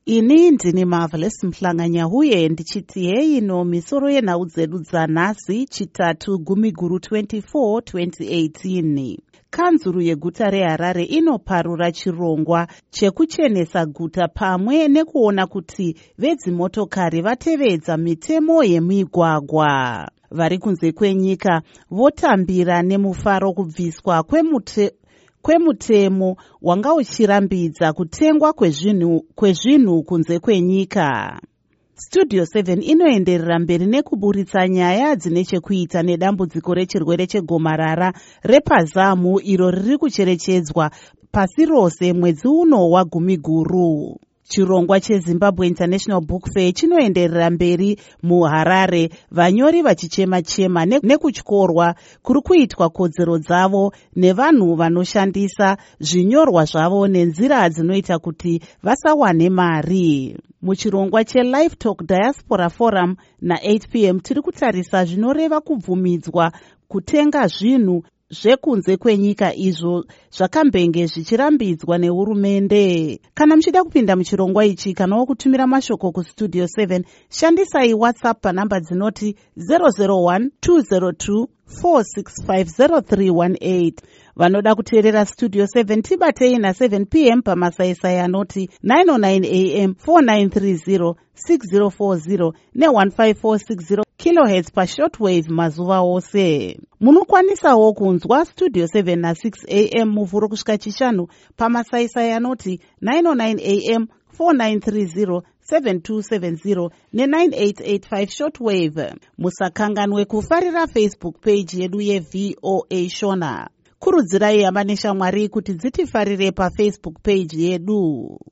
Ini ndini Marvelous Mhlanganyahuye ndichiti hei ino misoro yenhau dzedu dzanhasi chitatu Gumiguru 24 2018. Kanzuru yeguta reHarare inoparura chirongwa chekuchenesa guta pamwe nekuona kuti vedzimotokari vatevedza mitemo yemigwagwa. Vari kunze kwenyika votambira nemufaro kubviswa kwemutemo wanga uchirambidza kutengwa kwezvinhu kunze kwenyika. Studio 7 inoenderera mberi nekuburitsa nyaya dzine chekuita nedambudziko rechirwere chegomarara repazamu iro riri kucherechedzwa pasi rose mwedzi uno waGumiguru. Chirongwa cheZimbabwe International Book Fair chinoenderera mberi muHarare, vanyori vachichema-chema nekutyorwa kuri kuitwa kodzero dzavo nevanhu vanoshandisa zvinyorwa zvavo nenzira dzinoita kuti vasawane mari. Muchirongwa cheLive Talk Diaspora Forum na8 p.m. tiri kutarisa zvinoreva kubvumidzwa kutenga zvinhu zvekunze kwenyika izvo zvakambenge zvichirambidzwa nehurumende. Kana muchida kupinda muchirongwa ichi kana kutumira mashoko kuStudio 7, shandisai WhatsApp panhamba dzinoti 001 202 4650318. Vanoda kuteerera Studio 7 tibatei na7 p.m. pamasaisai anoti 909 am 4930 6040 ne15460 kHz pashortwave mazuva ose. Munokwanisawo kunzwa Studio 7 na6 am muvhuro kusvika chishanu pamasaisai anoti 909 am 4930 7270 ne9885 shortwave. Musakanganwe kufarira Facebook page yedu yeVOA Shona. Kurudzirai hama neshamwari kuti dzitifarire paFacebook page yedu.